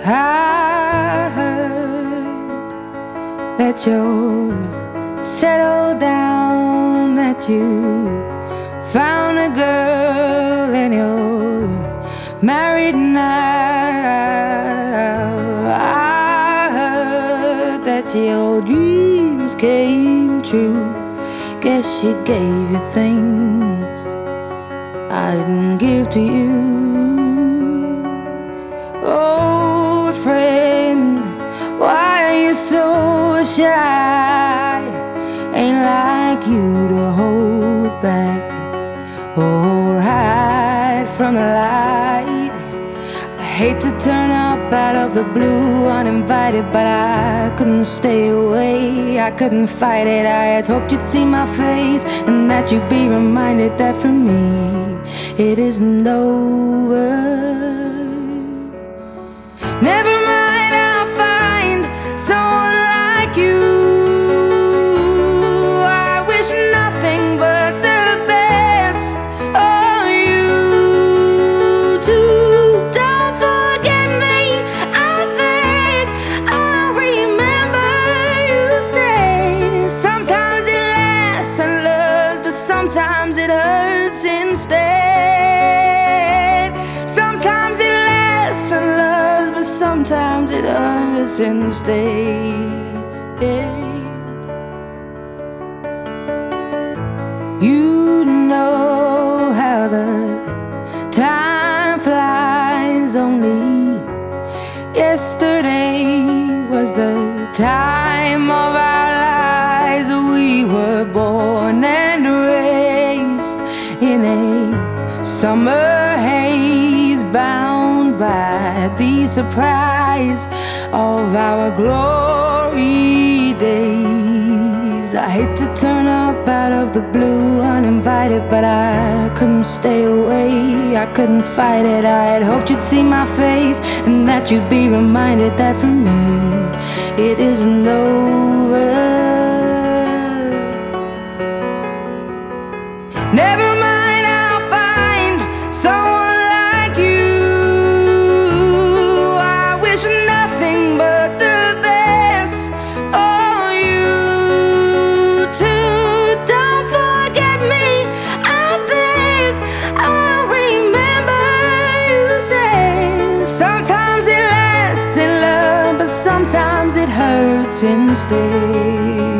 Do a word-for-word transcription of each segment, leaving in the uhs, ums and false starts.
I heard that you're settled down, that you found a girl and you're married now. I heard that your dreams came true. Guess she gave you things I didn't give to you. Oh, friend, why are you so shy? Ain't like you to hold back or hide from the light. I hate to turn up out of the blue uninvited, but I couldn't stay away, I couldn't fight it. I had hoped you'd see my face and that you'd be reminded that for me it isn't over. Never mind, I'll find someone like you. I wish nothing but the best for you too. Don't forget me, I beg. I remember you say sometimes it lasts and loves, but sometimes it hurts instead. Sometimes it lasts and loves, but sometimes it hurts instead. You know how the time flies. Only yesterday was the time of our lives. We were born and raised in a summer haze, bound by the surprise of our glory days. I hate to turn up out of the blue uninvited, but I couldn't stay away, I couldn't fight it. I had hoped you'd see my face and that you'd be reminded that for me it isn't over. Never mind, I'll find someone like you. I wish nothing but the best for you too. Don't forget me, I beg. I remember you say sometimes it lasts in love, but sometimes it hurts instead.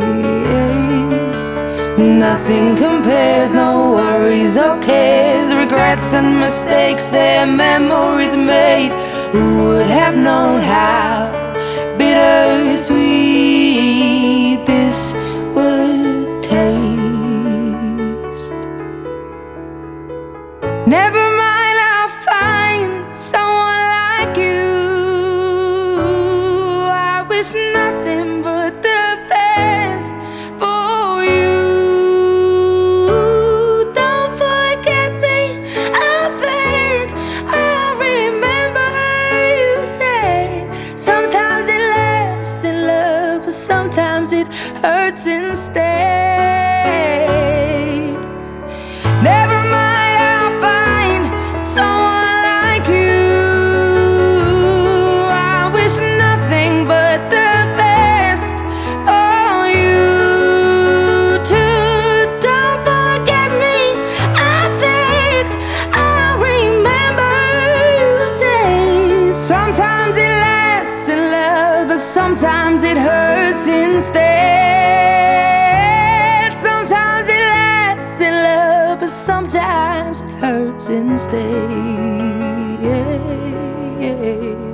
Nothing compares, no worries or cares, regrets and mistakes, their memories made. Who would have known how bittersweet this would taste? Never mind, I'll find someone like you. I wish nothing but the best for you. Sometimes it hurts instead. Never mind, I'll find someone like you. I wish nothing but the best for you too. Don't forget me, I beg. I remember you say sometimes it lasts in love, but sometimes it hurts instead. Sometimes it lasts in love, but sometimes it hurts instead.